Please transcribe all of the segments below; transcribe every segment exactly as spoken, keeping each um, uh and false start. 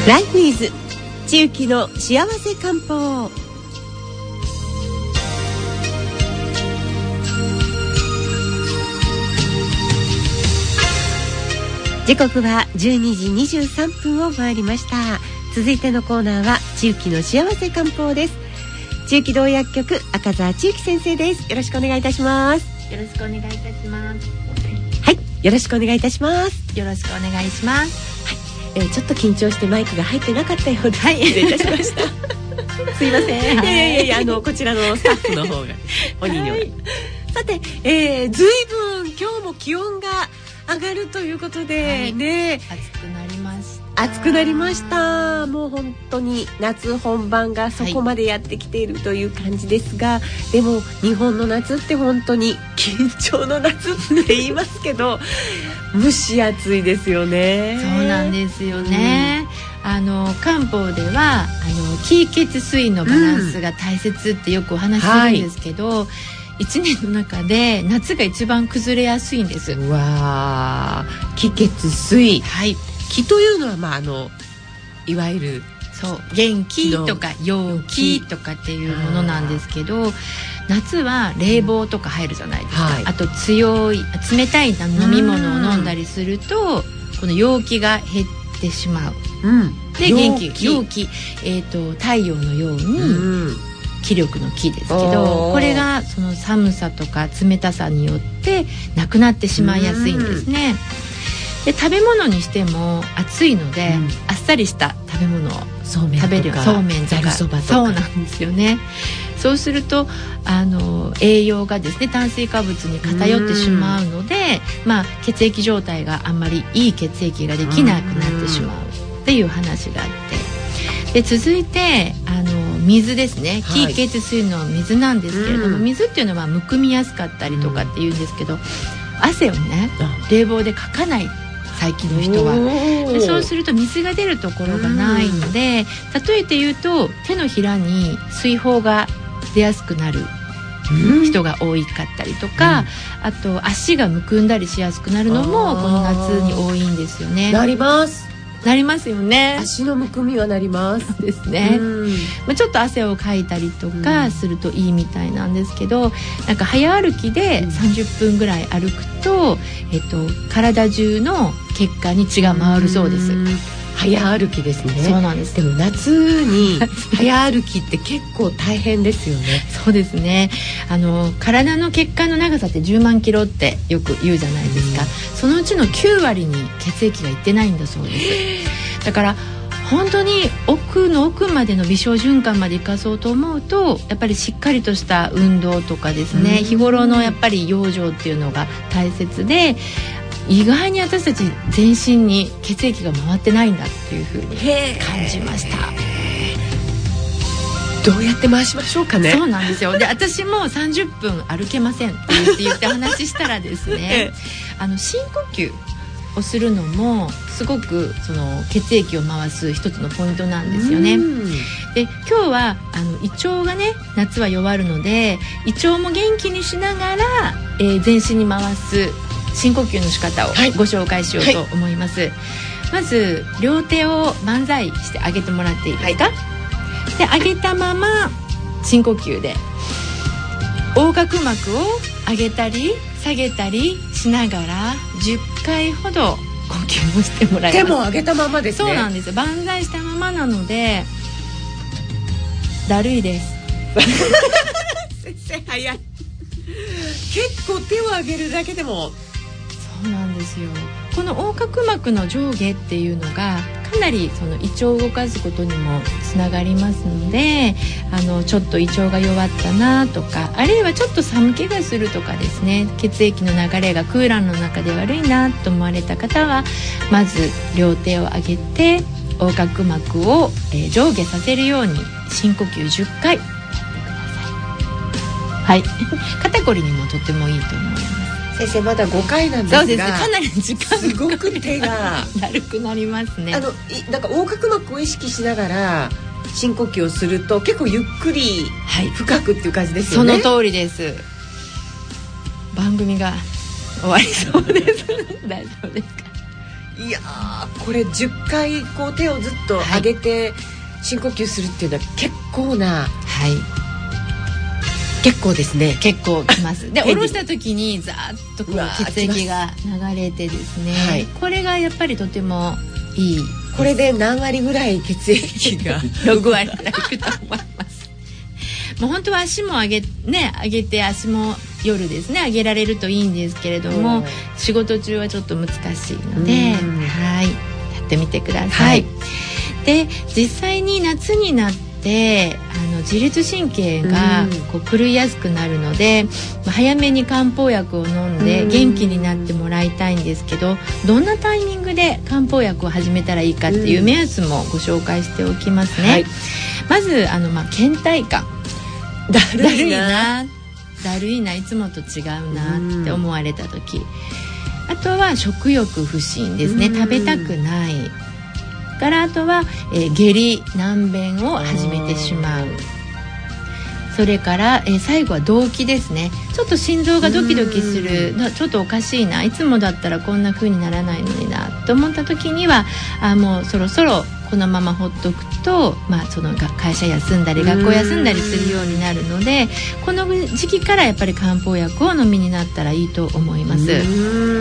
ライフイズ千雪の幸せ漢方。時刻はじゅうにじにじゅうさんぷんを回りました。続いてのコーナーは千雪の幸せ漢方です。千雪堂薬局赤澤千雪先生です。よろしくお願いいたします。 よろしくお願いいたします。 はい、よろしくお願いいたします。 よろしくお願いします。 はい、えー、ちょっと緊張してマイクが入ってなかったようで、はい、失礼いたしましたすいません。 いやいやいや、あのこちらのスタッフの方が鬼には、はい、さて、えー、ずいぶん今日も気温が上がるということで、はい、ね、 暑くなりました。 暑くなりました。もう本当に夏本番がそこまでやってきているという感じですが、はい、でも日本の夏って本当に緊張の夏って言いますけど蒸し暑いですよね。 そうなんですよね、うん、あの漢方ではあの気血水のバランスが大切ってよくお話しするんですけど、うん、はい、いちねんの中で夏が一番崩れやすいんです。 うわー、気血水、はい、気というのは、まあ、あのいわゆるそう元気とか陽気とかっていうものなんですけど、夏は冷房とか入るじゃないですか、うん、はい、あと強い冷たい飲み物を飲んだりするとこの陽気が減ってしまう、うん、で元気陽気、えーと、太陽のように、うん、気力の気ですけど、これがその寒さとか冷たさによってなくなってしまいやすいんですね。で食べ物にしても暑いので、うん、あっさりした食べ物を食べる、そうめんとか、そうなんですよね。そうするとあの栄養がですね炭水化物に偏ってしまうので、まあ、血液状態があんまりいい血液ができなくなってしまうっていう話があって、で続いてあの水ですね、気血水の水なんですけれども、はい、水っていうのはむくみやすかったりとかっていうんですけど、汗をね冷房でかかない最近の人は。でそうすると水が出るところがないので、例えて言うと手のひらに水泡が出やすくなる人が多かったりとか、うん、あと足がむくんだりしやすくなるのもこの夏に多いんですよね。 なりますなりますよね。 足のむくみはなりますですね、うん、まあ、ちょっと汗をかいたりとかするといいみたいなんですけど、なんか早歩きでさんじゅっぷんぐらい歩くと、えっと、体中の血管に血が回るそうです。 うん、早歩きですね。 そうなんです。 でも夏に早歩きって結構大変ですよね。 そうですね、あの体の血管の長さってじゅうまんキロってよく言うじゃないですか、うん、そのうちのきゅうわりに血液がいってないんだそうです。だから本当に奥の奥までの微小循環まで生かそうと思うとやっぱりしっかりとした運動とかですね、うん、日頃のやっぱり養生っていうのが大切で、意外に私たち全身に血液が回ってないんだっていう風に感じました。 どうやって回しましょうかね。 そうなんですよ。で私もさんじゅっぷん歩けませんって言って言って話したらですねあの深呼吸をするのもすごくその血液を回す一つのポイントなんですよね。で今日はあの胃腸がね夏は弱るので胃腸も元気にしながら、えー、全身に回す深呼吸の仕方をご紹介しようと思います、はいはい、まず両手を万歳して上げてもらっていいですか、はい、で上げたまま深呼吸で横隔膜を上げたり下げたりしながらじゅっかいほど呼吸をしてもらいます。 手も上げたままですね。 そうなんですよ。万歳したままなのでだるいです先生早い結構手を上げるだけでも。 そうなんですよ。この横隔膜の上下っていうのがかなりその胃腸を動かすことにもつながりますので、あのちょっと胃腸が弱ったなとか、あるいはちょっと寒気がするとかですね、血液の流れがクーラーの中で悪いなと思われた方はまず両手を上げて横隔膜を、えー、上下させるように深呼吸じゅっかいやってください。はい、肩こりにもとってもいいと思います。 先生まだごかいなんですが、 そうですね、かなり時間すごく手がだるくなりますね。 あのなんか横隔膜を意識しながら深呼吸をすると結構ゆっくり深くっていう感じですよね、 はい、その通りです。番組が終わりそうです大丈夫ですか。 いやーこれじゅっかいこう手をずっと上げて深呼吸するっていうのは結構な、 はい結構ですね。 結構きますで下ろした時にザーッとこう血液が流れてですね、はい、これがやっぱりとてもいい。 これで何割ぐらい血液がろくわりぐらいいくと思いますもう本当は足も上げね上げて足も夜ですね上げられるといいんですけれども、仕事中はちょっと難しいので、はいやってみてください、はい、で実際に夏になってあの自律神経がこう狂いやすくなるので、まあ、早めに漢方薬を飲んで元気になってもらいたいんですけど、どんなタイミングで漢方薬を始めたらいいかっていう目安もご紹介しておきますね、はい、まずあの、まあ、倦怠感だるいなだるいないつもと違うなって思われた時、あとは食欲不振ですね、食べたくないからあとは、えー、下痢軟便を始めてしまう。それから、えー、最後は動悸ですね。ちょっと心臓がドキドキする、ちょっとおかしいな、いつもだったらこんな風にならないのになと思った時にはあもうそろそろこのままほっとくと、まあ、その会社休んだり学校休んだりするようになるので、この時期からやっぱり漢方薬をお飲みになったらいいと思います。で、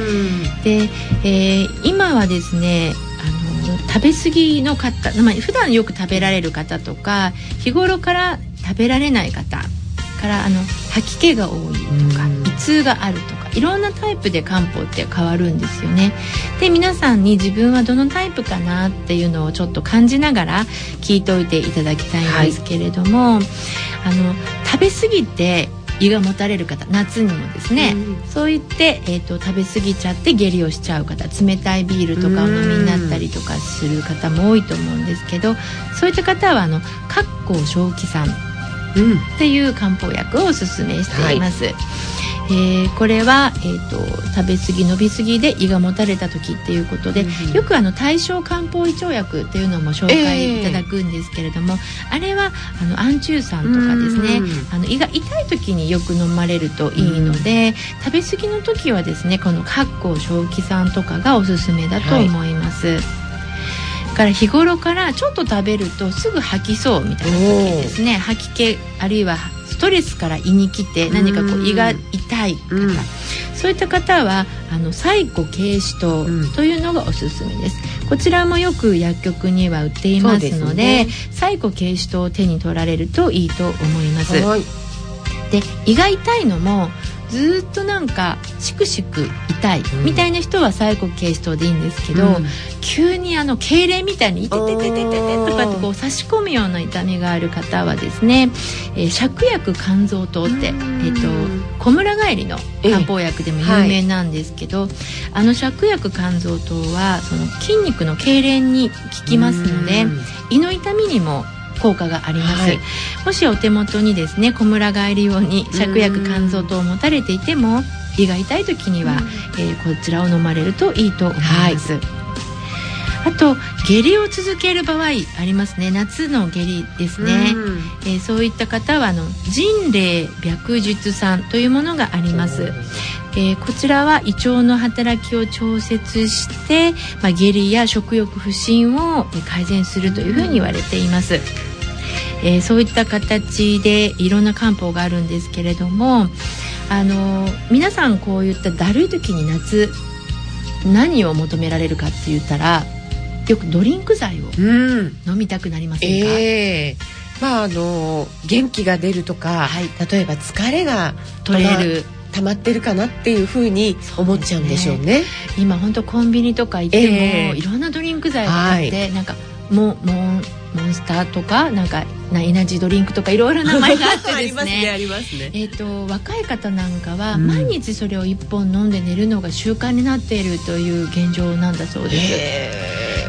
えー、今はですねあの食べ過ぎの方、まあ、普段よく食べられる方とか日頃から食べられない方からあの吐き気が多いとか胃痛があるとかいろんなタイプで漢方って変わるんですよね。で皆さんに自分はどのタイプかなっていうのをちょっと感じながら聞いておいていただきたいんですけれども、はい、あの食べ過ぎて胃がもたれる方、夏にもですね、うん、そう言って、えーと、食べ過ぎちゃって下痢をしちゃう方、冷たいビールとかお飲みになったりとかする方も多いと思うんですけど、そういった方はあの葛根正気散っていう漢方薬をおすすめしています、はいえー、これは、えーと、食べ過ぎ伸び過ぎで胃がもたれた時っていうことで、うん、よくあの大正漢方胃腸薬っていうのも紹介いただくんですけれども、えー、あれはあの安中散とかですね、あの胃が痛い時によく飲まれるといいので、食べ過ぎの時はですねこの葛根正気散とかがおすすめだと思います、はいから日頃からちょっと食べるとすぐ吐きそうみたいな時ですね、吐き気あるいはストレスから胃に来て何かこう胃が痛い方、うん、そういった方はあの柴胡桂枝湯というのがおすすめです、うん、こちらもよく薬局には売っていますので、柴胡桂枝湯を手に取られるといいと思います。はいで胃が痛いのもずっとなんかしくしく痛いみたいな人は柴胡桂枝湯でいいんですけど、うん、急にあの痙攣みたいにいててててててとかってこう差し込むような痛みがある方はですね、えー、芍薬甘草湯って、えー、と小村帰りの漢方薬でも有名なんですけど、はい、あの芍薬甘草湯はその筋肉の痙攣に効きますので胃の痛みにも効果があります、はい、もしお手元にですね小村帰り用に芍薬甘草湯を持たれていても胃が痛い時には、えー、こちらを飲まれるといいと思います、はい、あと下痢を続ける場合ありますね。夏の下痢ですね、えー、そういった方はあの人霊白術散というものがあります、えー、こちらは胃腸の働きを調節して、まあ、下痢や食欲不振を改善するというふうに言われています、えー、そういった形でいろんな漢方があるんですけれども、あのー、皆さんこういっただるい時に夏何を求められるかって言ったらよくドリンク剤を飲みたくなりませんか、うんえーまあ、あのー、元気が出るとか、はい、例えば疲れが取れる溜まってるかなっていう風に思っちゃうんでしょうね。今本当コンビニとか行っても、えー、いろんなドリンク剤があって、はい、なんかもうもうモンスターとかなんかエナジードリンクとかいろいろ名前があってですねありますねありますね。えーと、若い方なんかは毎日それをいっぽん飲んで寝るのが習慣になっているという現状なんだそうです。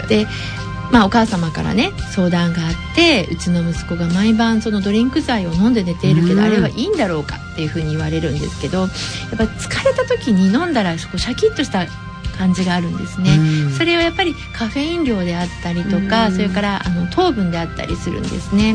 でまあ、お母様からね相談があって、うちの息子が毎晩そのドリンク剤を飲んで寝ているけど、うん、あれはいいんだろうかっていうふうに言われるんですけど、やっぱり疲れた時に飲んだらシャキッとした感じがあるんですね、うん、それはやっぱりカフェイン量であったりとか、うん、それからあの糖分であったりするんですね。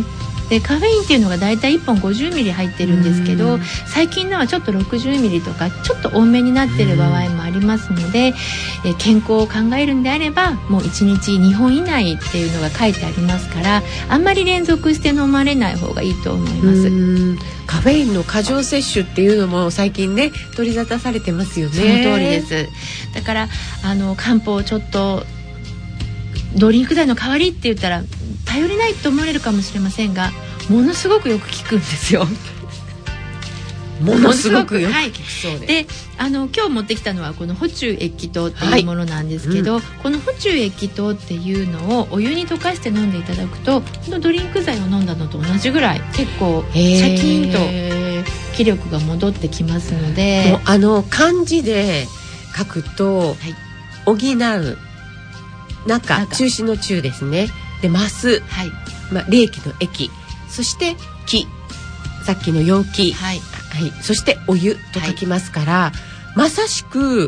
でカフェインっていうのがだいたいいっぽんごじゅうミリ入ってるんですけど、最近のはちょっとろくじゅうミリとかちょっと多めになってる場合もありますので、え健康を考えるんであればもういちにちにほん以内っていうのが書いてありますから、あんまり連続して飲まれない方がいいと思います。 うんカフェインの過剰摂取っていうのも最近ね取り沙汰されてますよね。 その通りです。だからあの漢方ちょっとドリンク剤の代わりって言ったら頼りないと思われるかもしれませんが、ものすごくよく効くんですよ。 ものすごくよく効くそうで、 はい、であの今日持ってきたのはこの補中液気糖っていうものなんですけど、はいうん、この補中液気糖っていうのをお湯に溶かして飲んでいただくと、このドリンク剤を飲んだのと同じぐらい結構シャキーンと気力が戻ってきますので、 もうあの漢字で書くと、はい、補う中中心の中ですね、でます、はいまあ、冷気の液、そして気、さっきの陽気、はいはい、そしてお湯と書きますから、はい、まさしく、はい、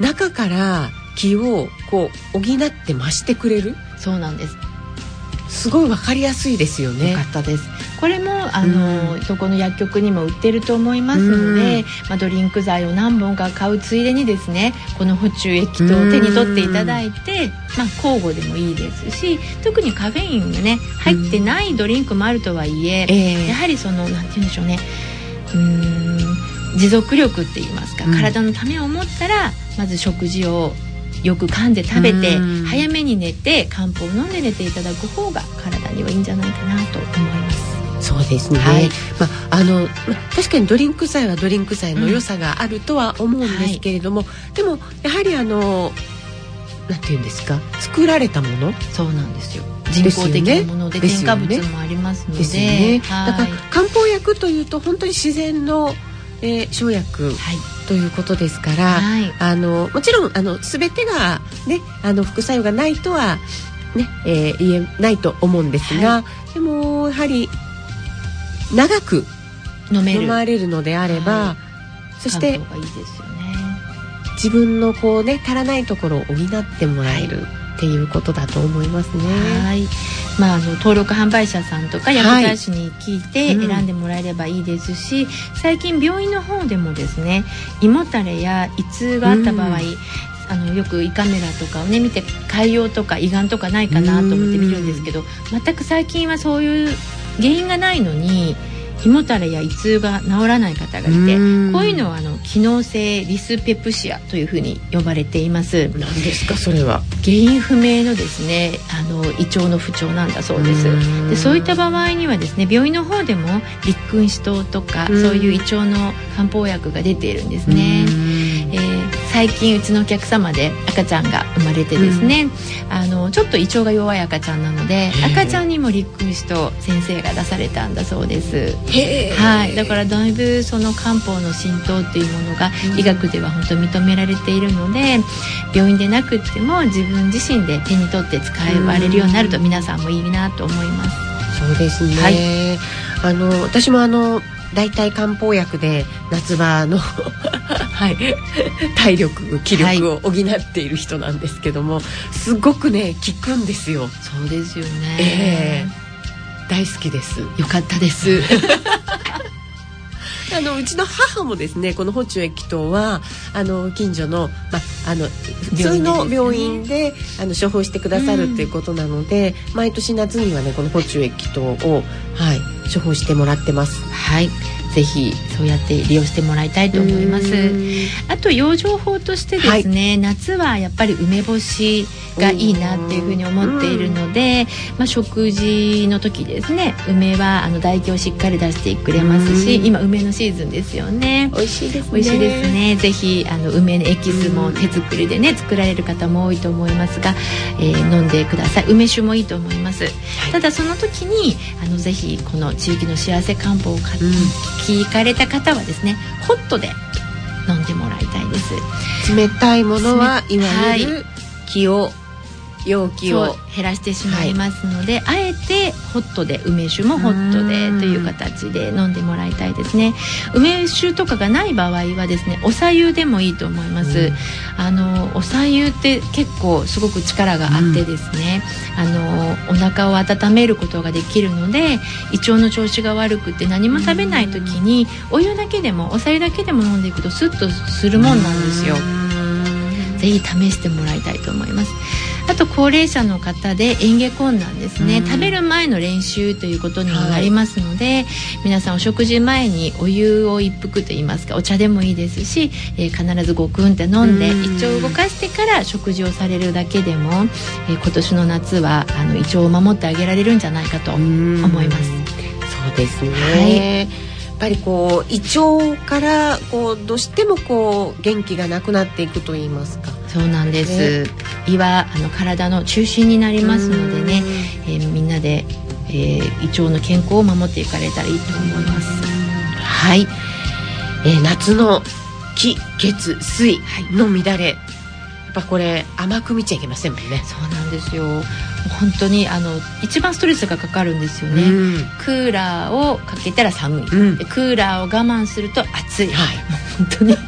中から気をこう補って増してくれる。 そうなんです。 すごい分かりやすいですよね。 よかったです。これもあの、うん、どこの薬局にも売ってると思いますので、うんまあ、ドリンク剤を何本か買うついでにですね、この補中液気糖を手に取っていただいて、まあ、交互でもいいですし、特にカフェインがね入ってないドリンクもあるとはいえ、うんえー、やはりそのなんて言うんでしょうね、うーん持続力って言いますか、うん、体のためを思ったらまず食事をよく噛んで食べて、うん、早めに寝て漢方を飲んで寝ていただく方が体にはいいんじゃないかなと思います。 そうですね、はいまああのま、確かにドリンク剤はドリンク剤の良さがあるとは思うんですけれども、うんはい、でもやはりあのなんていうんですか、作られたもの、 そうなんですよ、人工的なもので添加物もありますので、ですよね、はい、 だから漢方薬というと本当に自然の、えー、生薬、はいということですから、はい、あのもちろんあの全てが、ね、あの副作用がないとは、ねえー、言えないと思うんですが、はい、でもやはり長く飲める、飲まれるのであれば、はい、そして漢方がいいですよね。 自分のこう、ね、足らないところを補ってもらえる、はいっていうことだと思いますね。 はい、まあ、あの登録販売者さんとか薬剤師に聞いて選んでもらえればいいですし、はいうん、最近病院の方でもですね、胃もたれや胃痛があった場合、うん、あのよく胃カメラとかをね見て潰瘍とか胃がんとかないかなと思って見るんですけど、全く最近はそういう原因がないのに胃もたれや胃痛が治らない方がいて、こういうのはあの機能性ディスペプシアというふうに呼ばれています。 何ですかそれは。 原因不明のですね、あの胃腸の不調なんだそうです。でそういった場合にはですね、病院の方でも立君子湯とかそういう胃腸の漢方薬が出ているんですね。えー、最近うちのお客様で赤ちゃんが生まれてですね、あのちょっと胃腸が弱い赤ちゃんなので、赤ちゃんにも立君子湯先生が出されたんだそうです。はい、だからだいぶその漢方の浸透っていうものが医学では本当に認められているので、病院でなくっても自分自身で手に取って使われるようになると皆さんもいいなと思います。 そうですね、はい、あの私もあのだいたい漢方薬で夏場の、はい、体力気力を補っている人なんですけども、はい、すごくね効くんですよ。 そうですよね、 えー、大好きです。 よかったですあのうちの母もですね、この補中液気糖はあの近所の、ま、あの普通の病院であの処方してくださるっていうことなので、うん、毎年夏にはねこの補中液気糖を、はい、処方してもらってます。 はい、ぜひそうやって利用してもらいたいと思います。あと養生法としてですね、はい、夏はやっぱり梅干しがいいなっていうふうに思っているので、まあ、食事の時ですね、梅はあの唾液をしっかり出してくれますし、今梅のシーズンですよね。 美味しいですね。 美味しいですね。ぜひあの梅のエキスも手作りでね作られる方も多いと思いますが、えー、飲んでください。梅酒もいいと思います。はい、ただその時にあのぜひこの地域の幸せ漢方を買って、うん聞かれた方はですね、ホットで飲んでもらいたいです。 冷たいものはいわゆる気を容器を減らしてしまいますので、はい、あえてホットで梅酒もホットでという形で飲んでもらいたいですね。梅酒とかがない場合はですね、お茶湯でもいいと思います。あのお茶湯って結構すごく力があってですね、あのお腹を温めることができるので、胃腸の調子が悪くて何も食べない時にお湯だけでもお茶湯だけでも飲んでいくとスッとするもんなんですよ。ぜひ試してもらいたいと思います。あと高齢者の方で嚥下困難ですね、食べる前の練習ということにもなりますので、はい、皆さんお食事前にお湯を一服といいますか、お茶でもいいですし、えー、必ずごくんって飲んで胃腸を動かしてから食事をされるだけでも、えー、今年の夏はあの胃腸を守ってあげられるんじゃないかと思います。 そうですね、はい、やっぱりこう胃腸からこうどうしてもこう元気がなくなっていくと言いますか。 そうなんです、ね、胃はあの体の中心になりますのでね、えー、みんなで、えー、胃腸の健康を守っていかれたらいいと思います。 はい、えー、夏の気血水の乱れ、やっぱこれ甘く見ちゃいけませんもんね。 そうなんですよ。本当にあの一番ストレスがかかるんですよね、うん、クーラーをかけたら寒い、うん、でクーラーを我慢すると暑い、はい、もう本当に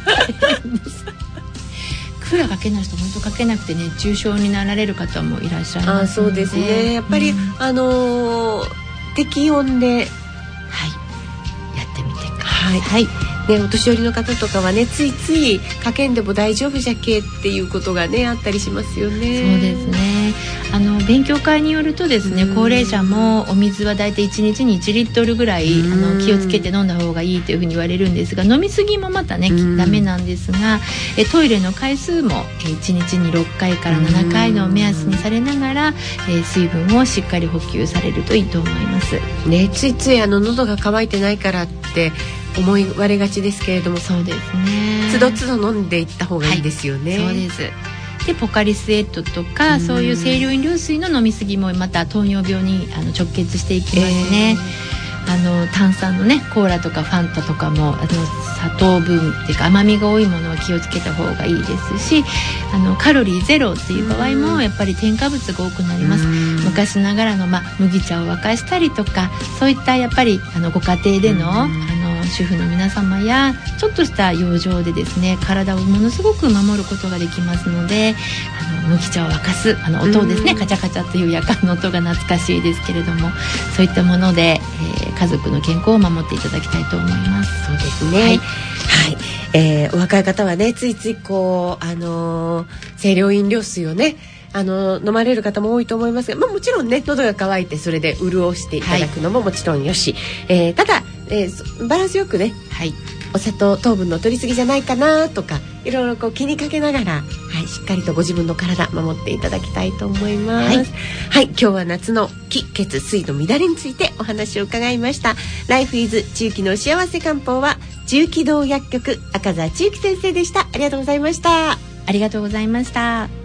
クーラーかけない人本当かけなくて熱中症になられる方もいらっしゃいますので。 あ、そうですね、やっぱり、うん、あのー、適温で、はい、やってみてください。はい、はいね、お年寄りの方とかはね、ついついかけんでも大丈夫じゃけっていうことがねあったりしますよね。 そうですね、あの勉強会によるとですね、高齢者もお水はだいたいいちにちにいちリットルぐらいあの気をつけて飲んだ方がいいというふうに言われるんですが、飲みすぎもまたねダメなんですが、えトイレの回数もえいちにちにろっかいからななかいの目安にされながら、え水分をしっかり補給されるといいと思いますね。ついついあの喉が渇いてないからって思い割れがちですけれども、 そうですね、 つどつど飲んでいった方がいいですよね。 はい、そうです。でポカリスエットとかそういう清涼飲料水の飲みすぎもまた糖尿病にあの直結していきますね。えー、あの炭酸のねコーラとかファンタとかもあの砂糖分っていうか甘みが多いものは気をつけた方がいいですし、あのカロリーゼロっていう場合もやっぱり添加物が多くなります。昔ながらの、ま、麦茶を沸かしたりとか、そういったやっぱりあのご家庭でのあの主婦の皆様やちょっとした養生でですね、体をものすごく守ることができますので、あの麦茶を沸かすあの音をですね、カチャカチャという夜間の音が懐かしいですけれども、そういったもので、えー、家族の健康を守っていただきたいと思います。 そうですね、はい、はい、えー、お若い方はねついついこう、あのー、清涼飲料水をねあの飲まれる方も多いと思いますが、まあ、もちろんね喉が渇いてそれで潤していただくのももちろんよし、はい、えー、ただ、えー、バランスよくね、はい、お砂糖糖分の取りすぎじゃないかなとかいろいろこう気にかけながら、はい、しっかりとご自分の体守っていただきたいと思います。はい、はい、今日は夏の気血水の乱れについてお話を伺いました。ライフイズ中期の幸せ漢方は中期堂薬局赤澤千幸先生でした。ありがとうございました。 ありがとうございました。